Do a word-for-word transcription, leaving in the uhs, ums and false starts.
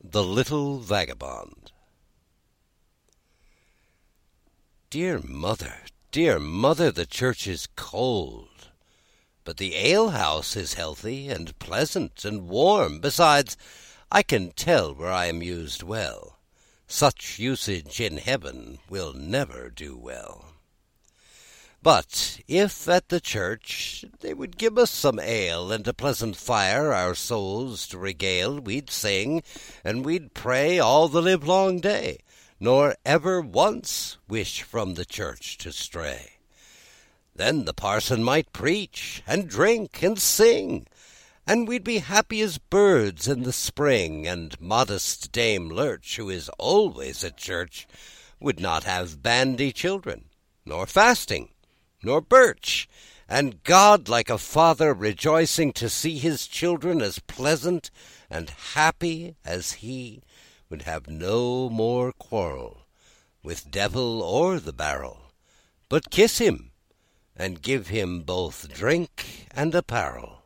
The Little Vagabond. Dear mother, dear mother, the church is cold, but the alehouse is healthy and pleasant and warm. Besides, I can tell where I am used well. Such usage in heaven will never do well. But if at the church they would give us some ale, and a pleasant fire our souls to regale, we'd sing and we'd pray all the livelong day, nor ever once wish from the church to stray. Then the parson might preach, and drink, and sing, and we'd be happy as birds in the spring, and modest Dame Lurch, who is always at church, would not have bandy children, nor fasting, nor birch, and God, like a father, rejoicing to see his children as pleasant and happy as he, would have no more quarrel with devil or the barrel, but kiss him, and give him both drink and apparel.